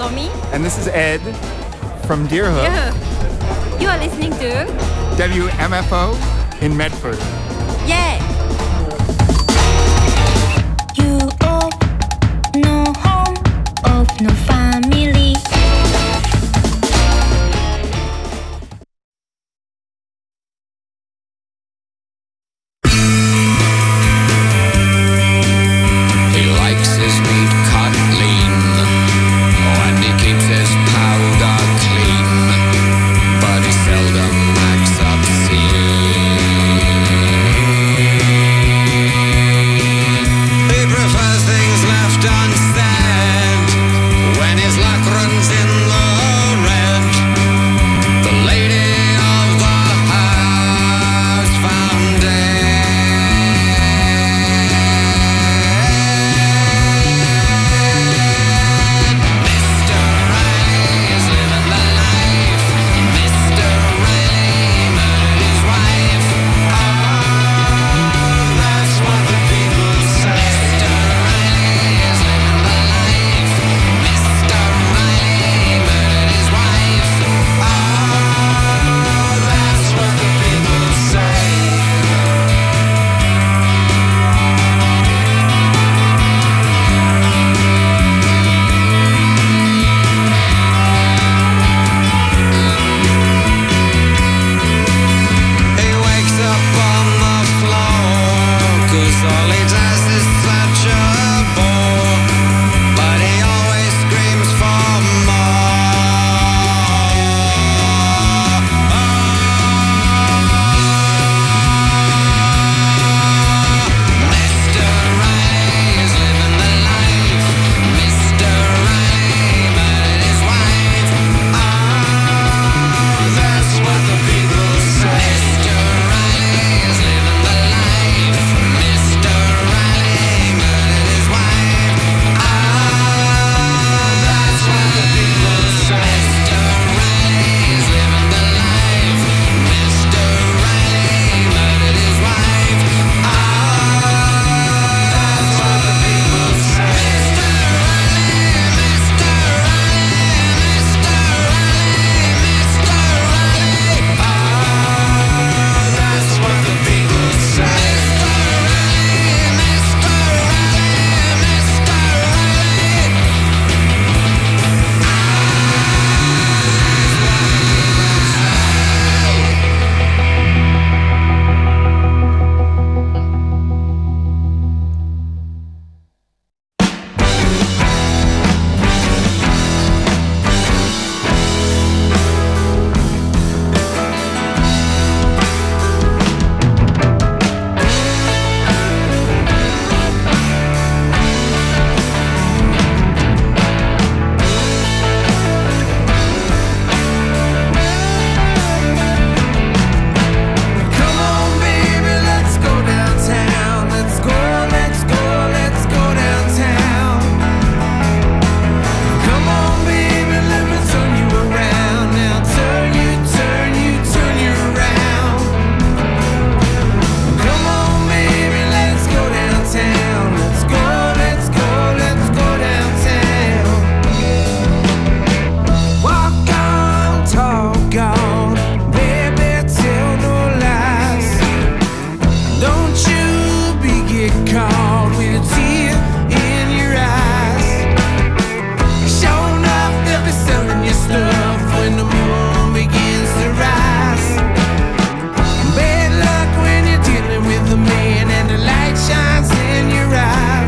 Lomi. And this is Ed from Deerhook. Yeah. You are listening to WMFO in Medford. Yeah. You of no home, of no family. He likes his meat cut lean, and he keeps his powder clean, but he seldom acts obscene. He prefers things left unsaid when his luck runs in the red. The lady of the house found dead. Mr. Riley is living the life. Mr. Riley murdered his wife. Oh, that's what the people say. Mr. Riley is living the life. Mr. Riley murdered his wife. Oh, that's what the people say. He wakes up on the floor, 'cause all he does is such a bore. But he always screams for more. Mr. Riley is living the life. Mr. Riley murdered his wife. Oh, that's what the people say. Mr. Riley is living the life. Mr. Riley murdered his wife. Oh, that's what the people say. Mr. Riley is living the life. Mr. Riley murdered his wife. Oh, that's what the people say. Mr. Riley, Mr. Riley, Mr. Riley, Mr. Riley. Oh, that's what the people say. Mr. Riley, Mr. Riley, Mr. Riley. Come on, baby, let's go downtown. Let's go, let's go, let's go downtown. Come on, baby, let me turn you around. Now turn you, turn you, turn you around. Come on, baby, let's go downtown. Let's go, let's go, let's go downtown. Walk on, talk on, baby, tell no lies. Don't you be get caught with a tear in your eyes. Sure enough, they'll be selling your stuff when the moon begins to rise. Bad luck when you're dealing with the man and the light shines in your eyes.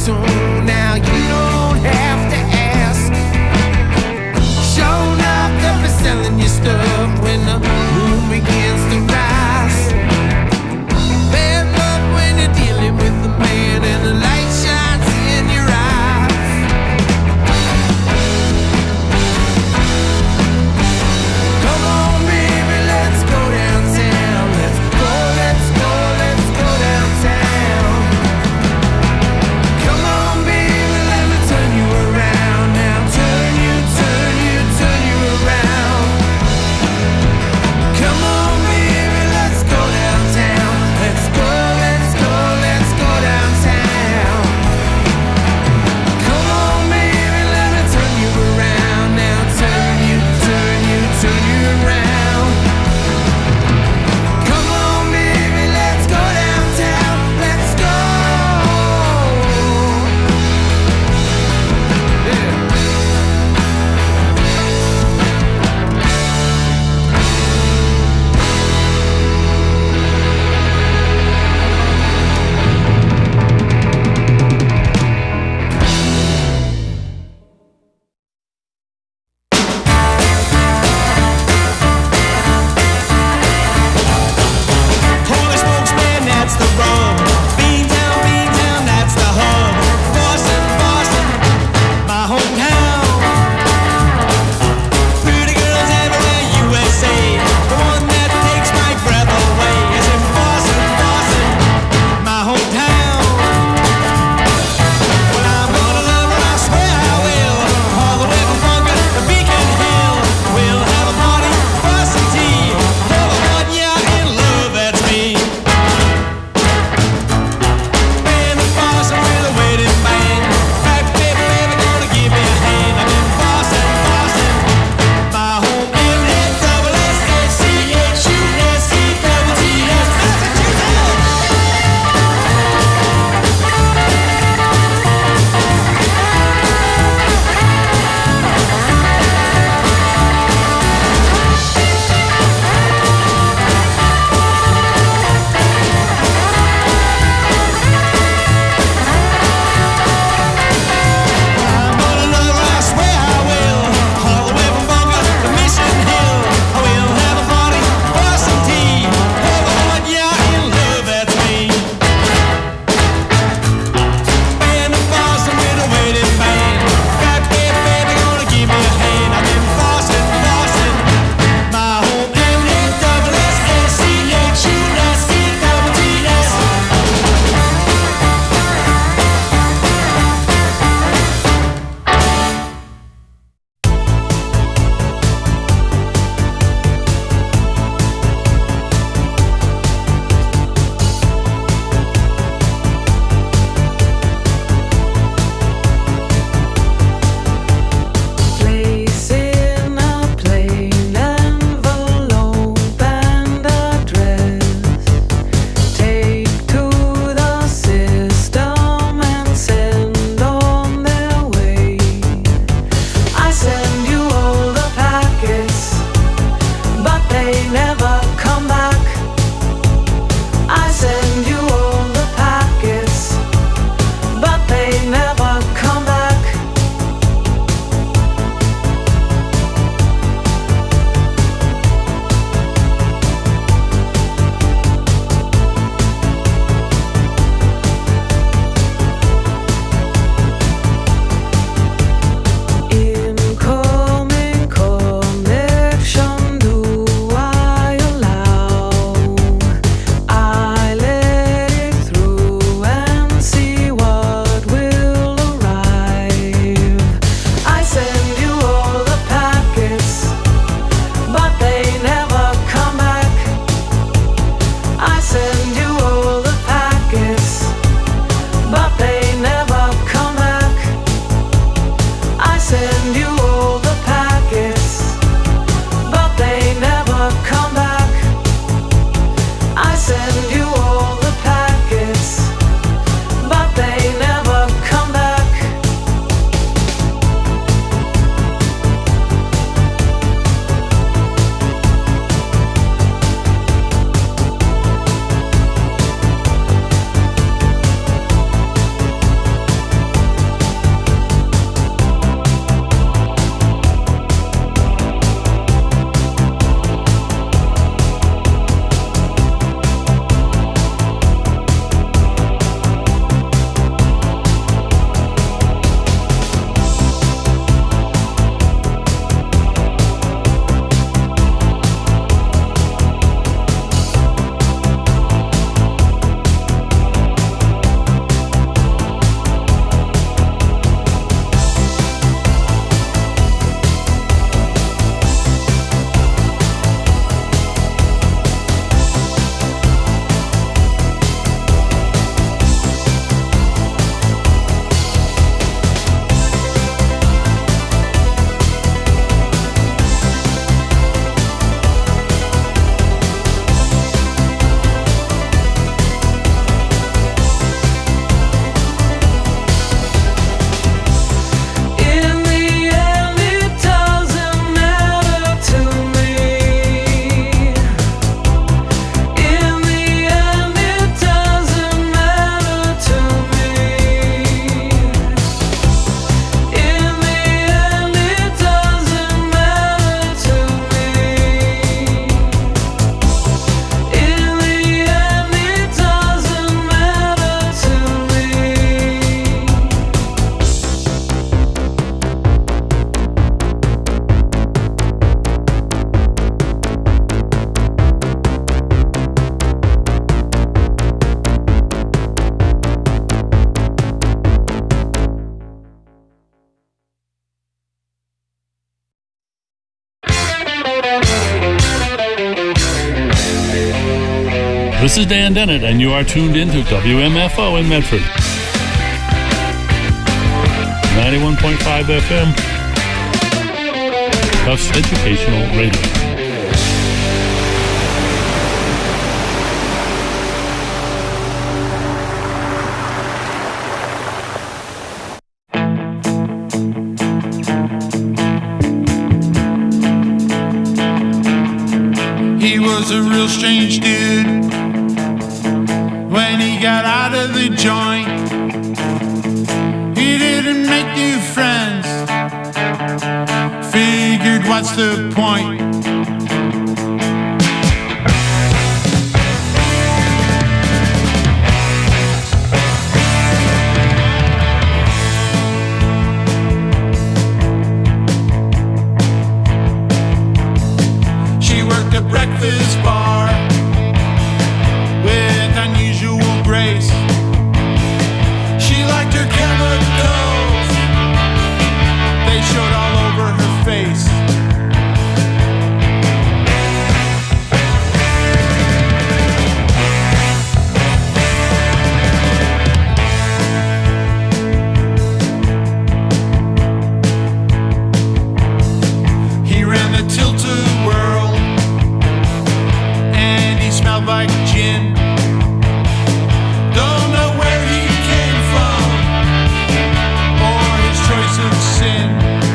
so now you don't have to ask. Showing up, they'll be selling your stuff when the moon begins to rise. Bad luck when you're dealing with the man and the light shines in your eyes. Come on, baby, let's go downtown. Let's go, let's go, let's go downtown. Come on, This is Dan Dennett, and you are tuned into WMFO in Medford. 91.5 FM. Tufts Educational Radio. He was a real strange dude when he got out of the joint. He didn't make new friends, figured what's the point? She worked a breakfast bar with unusual grace. She liked her chemicals, they showed all over her face. He ran the Tilt-A-Whirl and he smelled like gin. Don't know where he came from or his choice of sin.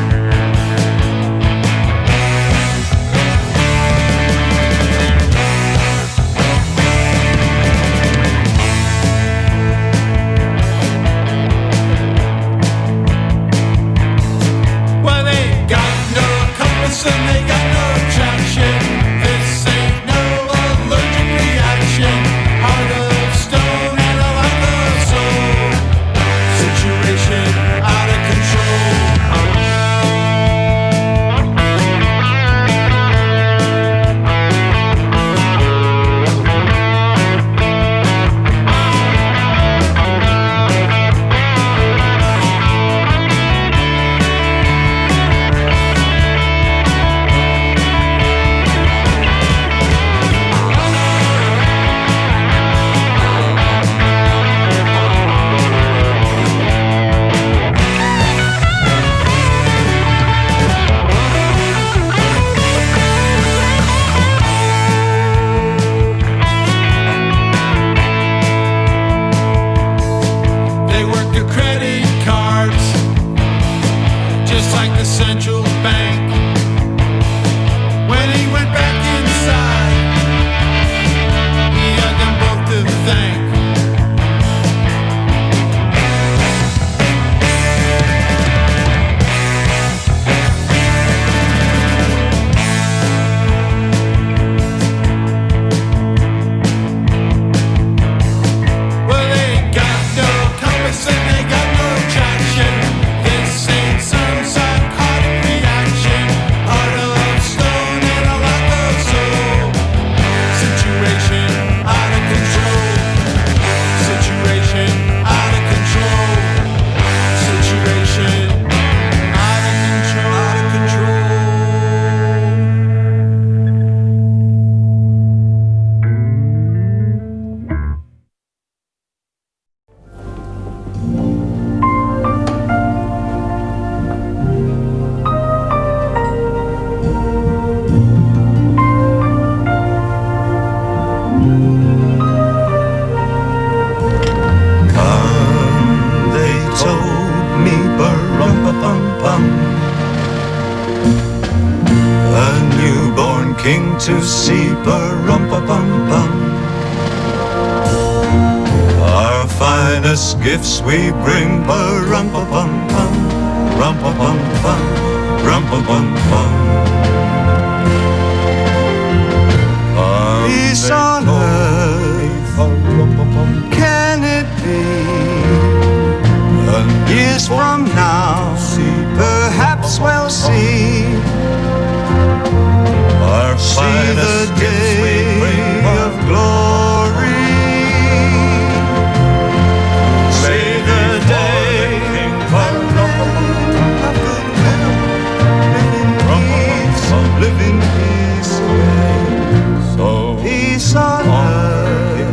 Well, they got no compass and they got no traction. This ain't no allergic reaction. Heart of stone and a lack of soul. Situation out of control. They worked the credit cards just like the central bank. When he went back inside, he had them both to thank. Well, they got no compass and they got no traction. This ain't some psychotic reaction. Heart of stone and a lack of soul. Situation out of control. Situation out of control. Situation out of control. Out of control. They told me, ba-rum-pa-pum-pum, a newborn king to see, ba-rum-pa-pum-pum. Our finest gifts we bring, ba-rum-pa-pum-pum, rum-pa-pum-pum, rum-pa-pum-pum. Peace on earth, can it be? Years from now, perhaps we'll see. Our finest the day of glory. See the day of living peace, so peace on earth.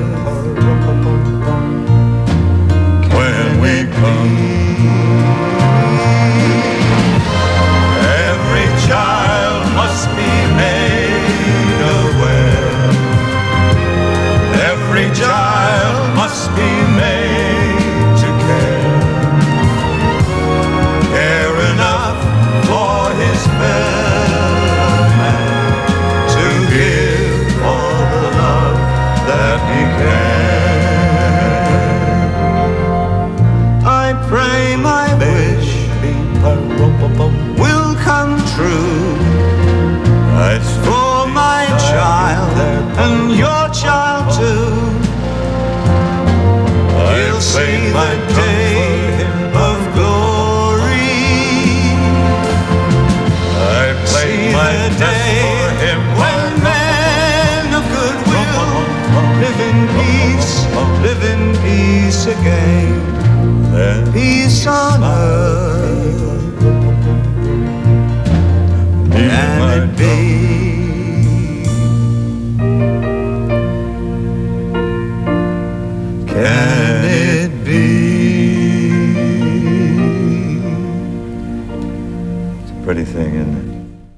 peace on earth. Can it be? Can it be? It's a pretty thing, isn't it?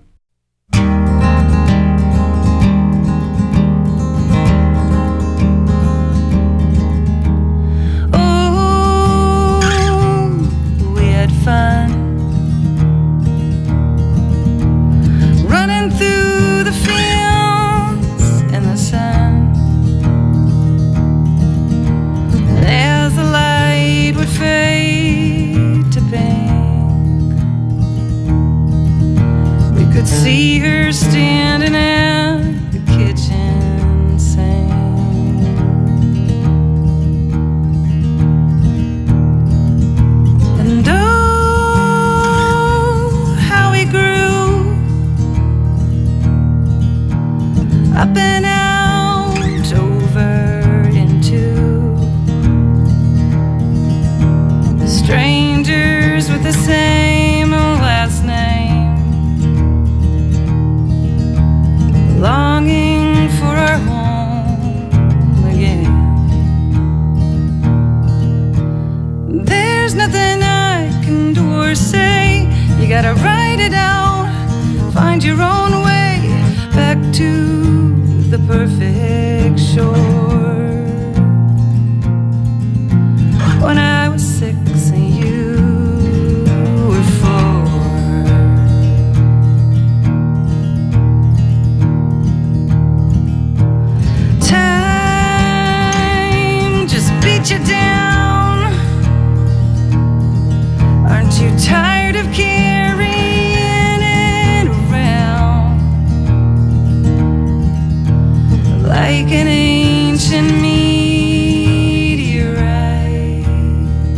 See her standing at the kitchen sink. And oh, how we grew up and out over into strangers with the same last name. Longing for our home again. There's nothing I can do or say. You gotta write it out, find your own way back to the perfect shore. When I was 6 and you were 4. You down. Aren't you tired of carrying it around like an ancient meteorite?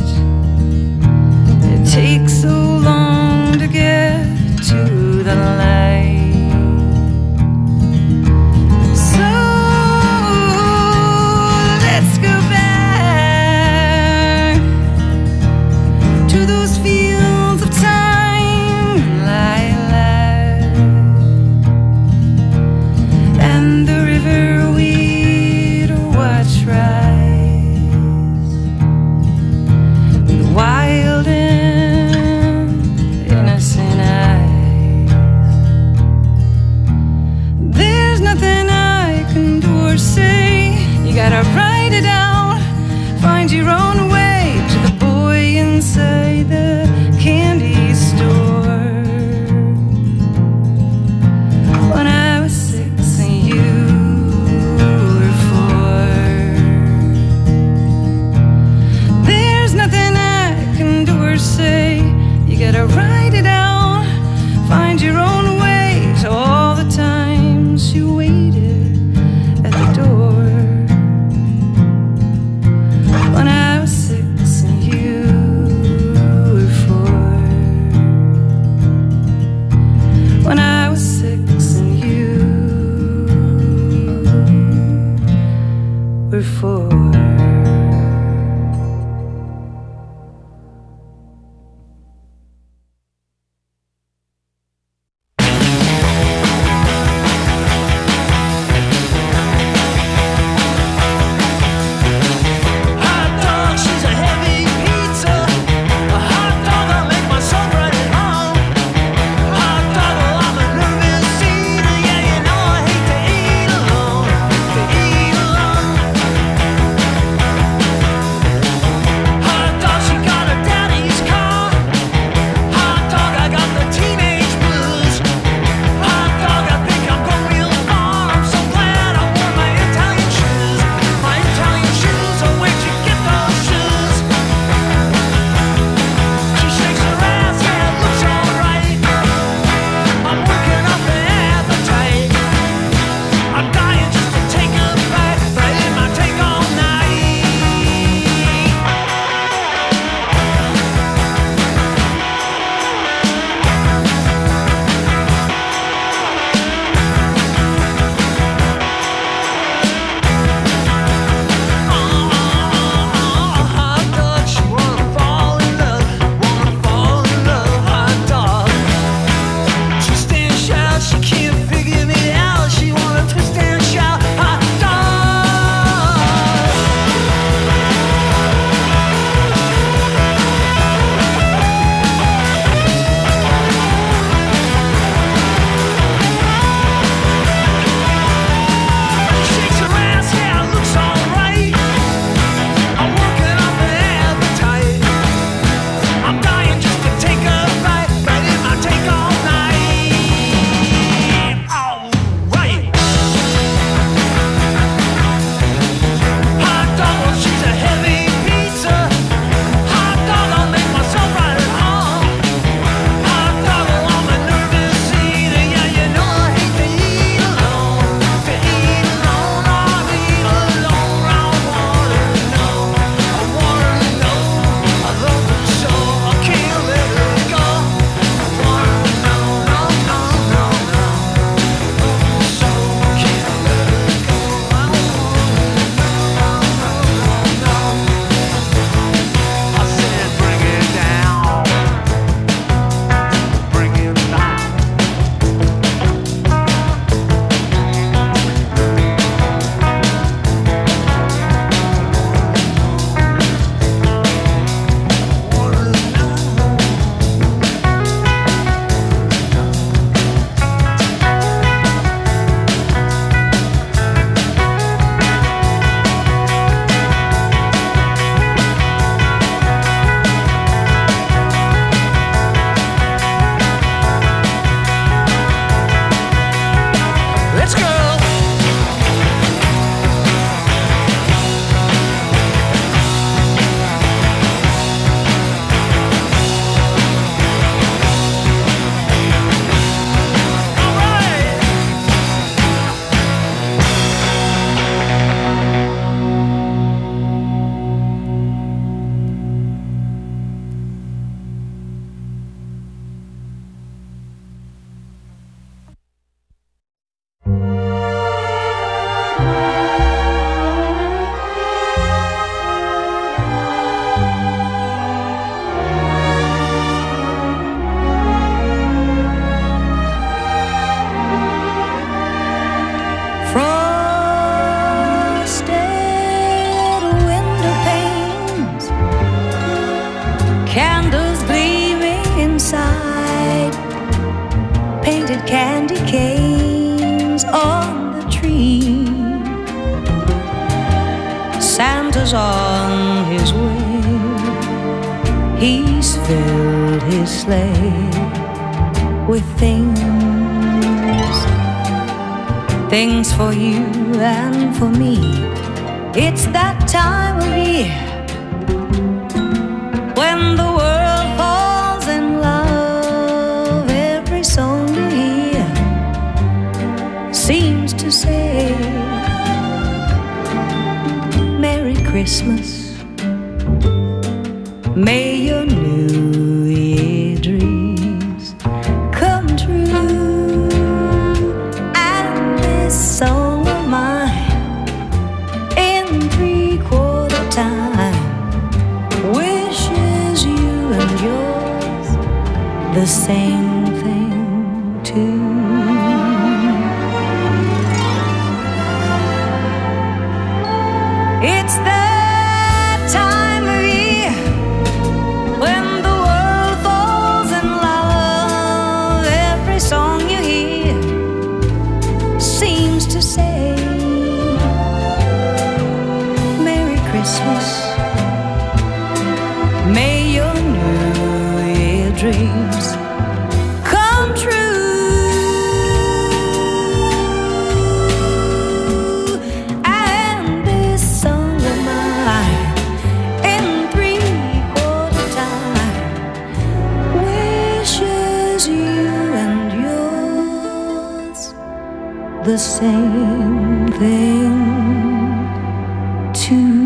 candles gleaming inside, painted candy canes on the tree. Santa's on his way, he's filled his sleigh with things for you and for me. It's that time of year when the world falls in love. Every song you hear seems to say Merry Christmas, may your New Year dreams come true. And this song of mine in 3/4 time wishes you and yours the same thing too. It's that time of year when the world falls in love. Every song you hear seems to say Merry Christmas, may your New Year dreams come true. And this song of mine in 3/4 time wishes you and yours the same thing too.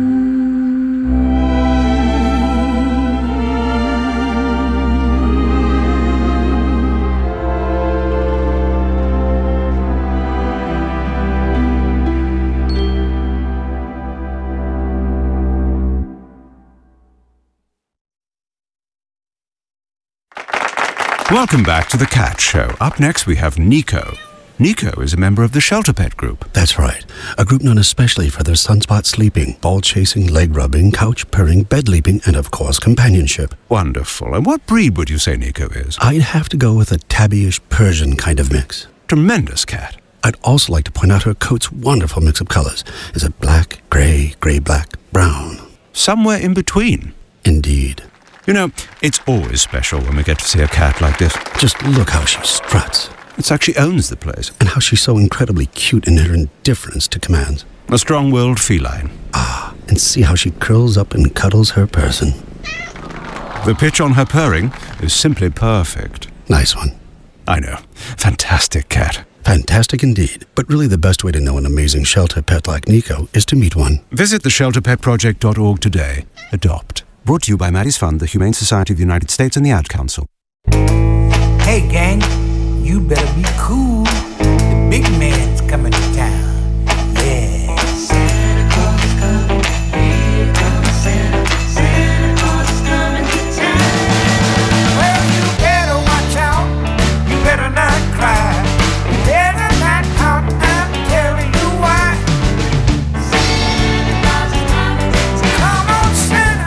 Welcome back to The Cat Show. Up next, we have Nico. Nico is a member of the Shelter Pet Group. That's right. A group known especially for their sunspot sleeping, ball chasing, leg rubbing, couch purring, bed leaping, and of course, companionship. Wonderful. And what breed would you say Nico is? I'd have to go with a tabbyish Persian kind of mix. Tremendous cat. I'd also like to point out her coat's wonderful mix of colors. Is it black, gray, gray-black, brown? Somewhere in between. Indeed. You know, it's always special when we get to see a cat like this. Just look how she struts. It's like she owns the place. And how she's so incredibly cute in her indifference to commands. A strong-willed feline. Ah, and see how she curls up and cuddles her person. The pitch on her purring is simply perfect. Nice one. I know. Fantastic cat. Fantastic indeed. But really the best way to know an amazing shelter pet like Nico is to meet one. Visit theshelterpetproject.org today. Adopt. Brought to you by Maddie's Fund, the Humane Society of the United States, and the Ad Council. Hey, gang, you better be cool. The big man's coming to town. Yeah. Santa Claus is coming. Here comes Santa. Santa Claus is coming to town. Well, you better watch out. You better not cry. You better not pout. I'm telling you why. Santa Claus is coming to town. Come on, Santa.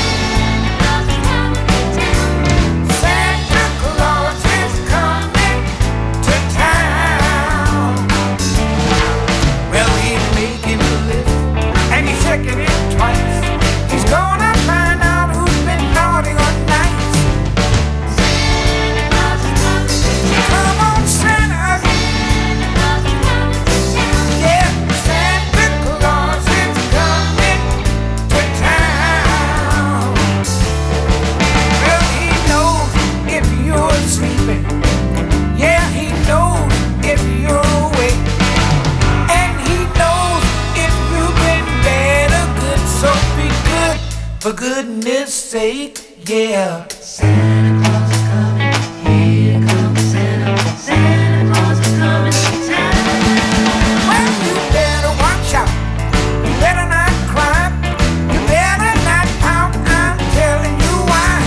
For goodness sake, yeah. Santa Claus is coming, here comes Santa. Santa Claus is coming to town. Well, you better watch out. You better not cry. You better not pout. I'm telling you why.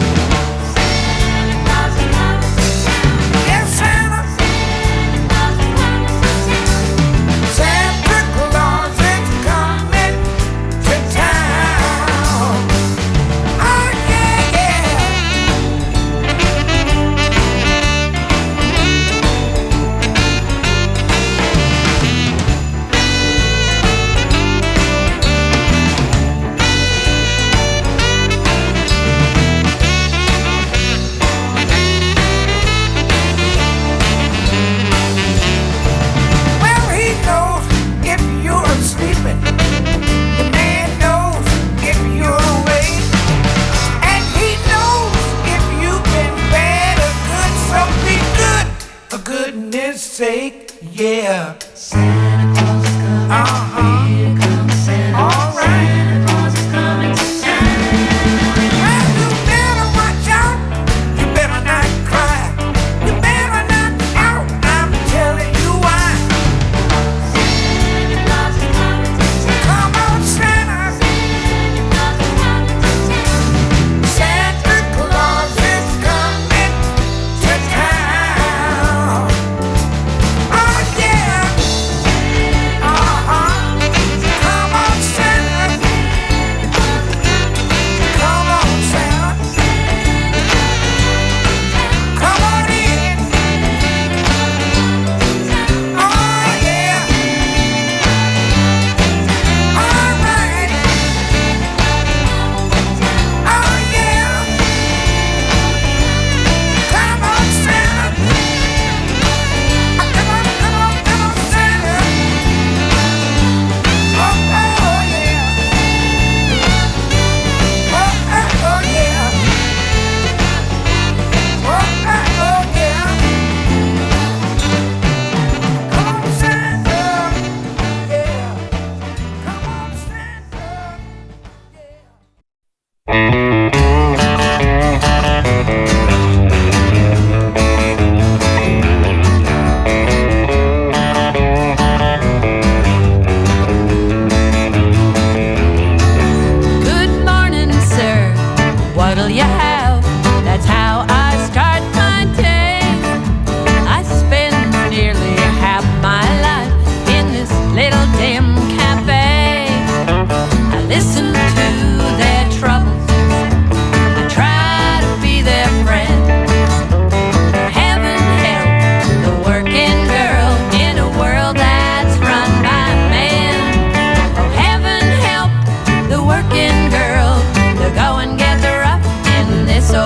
Santa Claus is coming to town. Yes, Santa. Santa Claus is coming to town. Oh, yeah, yeah. sake, yeah. Santa Claus is coming. Here comes Santa. All right. Santa Claus is coming to town. Well, you better watch out. You better not cry. You better not shout. I'm telling you why. Santa Claus is coming to town. Come on, Santa. Santa Claus is coming to town. Santa Claus is coming to town. Oh, yeah. Come on, Santa. Come on, Santa. Come on in. Oh, yeah. All right. Oh, yeah. Come on, Santa. Come on, Santa. Oh, yeah. Oh, yeah. Oh, yeah. Come on, Santa. Yeah. Come on, Santa. Good morning, sir. What'll you have? That's how I start my day. I spend nearly half my life in this little dim cafe. I listen to their troubles. I try to be their friend. Heaven help the working girl in a world that's run by men. Oh, heaven help the working girl to go and get the rough in this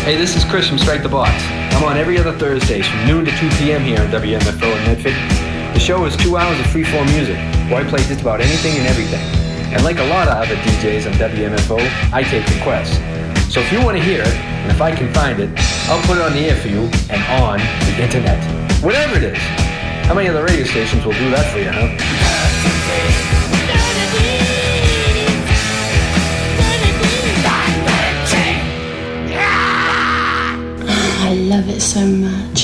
Hey, this is Chris from Strike the Box. I'm on every other Thursdays from noon to 2 p.m. here on WMFO in Medford. The show is 2 hours of free-form music, where I play just about anything and everything. And like a lot of other DJs on WMFO, I take requests. So if you want to hear it, and if I can find it, I'll put it on the air for you and on the internet. Whatever it is. How many other radio stations will do that for you, huh? I love it so much.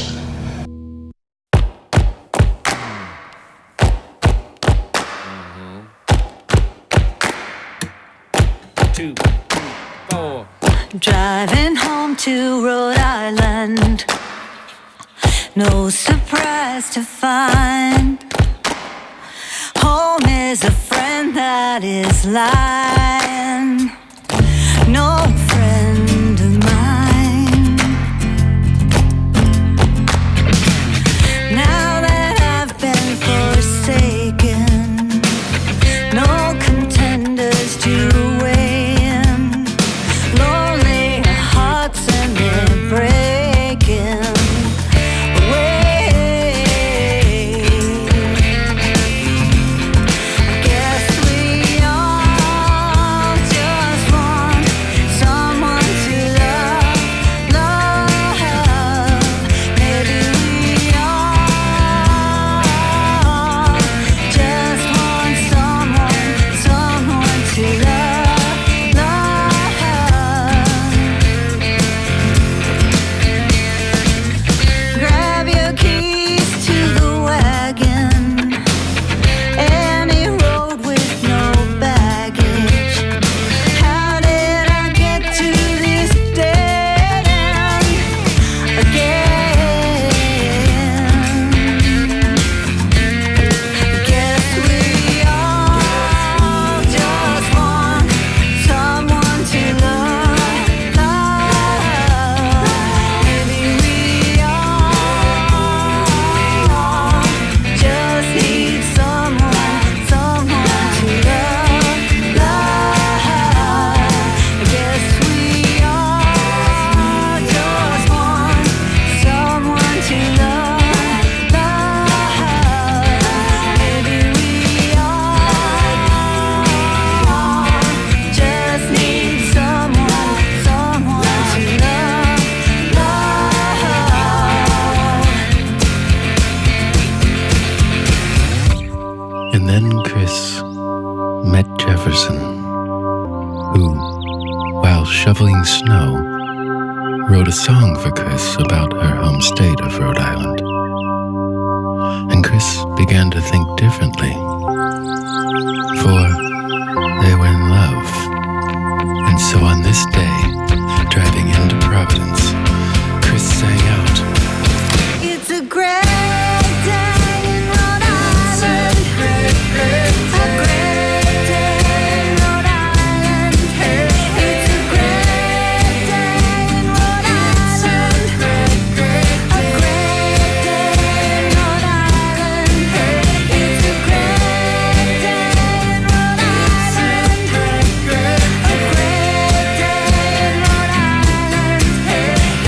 Driving home to Rhode Island, no surprise to find home is a friend that is lying, no friend of mine. Now that I've been forsaken, no contenders to weigh in, lonely hearts and they're breaking away. Guess we all just want someone to love, love. Maybe we all just want someone, someone to love, love. Grab your keys to the wagon, any road with no baggage. How did I get to this dead end again? Guess we all just want someone to love, love. Maybe we all just need someone, someone to love, love. Guess we all just want someone to love, love. Maybe we all just need someone, someone to love, love. And then Chris met Jefferson, who, while shoveling snow, wrote a song for Chris about her home state of Rhode Island. And Chris began to think differently, for they were in love. And so on this day, driving into Providence, Chris sang out, It's a great day in Rhode Island. A great day in Rhode Island. It's a great day in Rhode Island. A great day in Rhode Island. It's a great day in Rhode Island. A great day in Rhode Island.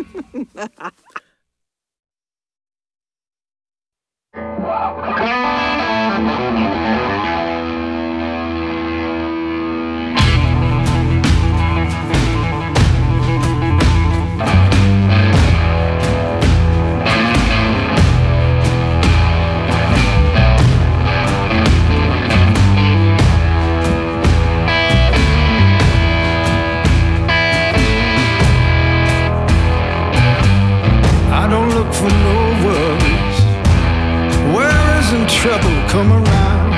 I don't look for no worries. Where isn't trouble come around?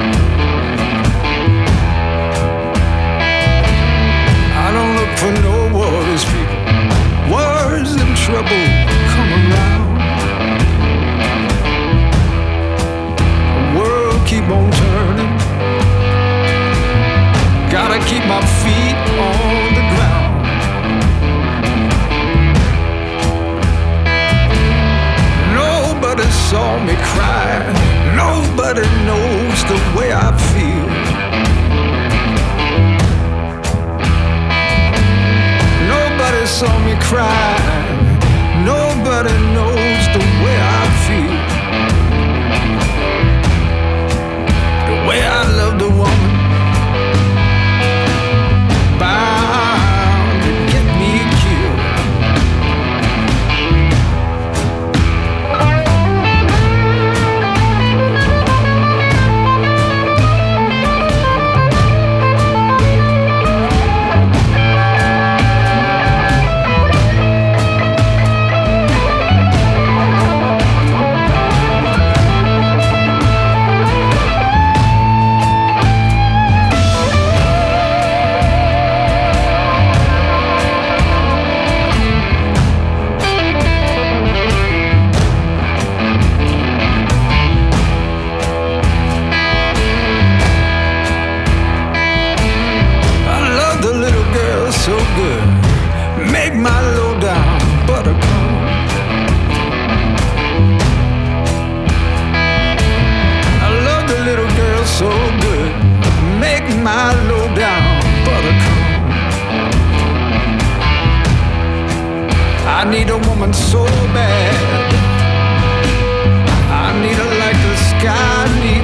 I don't look for no worries, people. Worries and trouble come around. The world keep on turning. Gotta keep my feet on the ground. Nobody saw me cry. Nobody knows the way I feel. Nobody saw me cry. Nobody knows the way I feel. The way I love the woman bound to get me killed. So good, make my low down buttercup. I love the little girl so good, make my low down buttercup. I need a woman so bad, I need her like the sky needs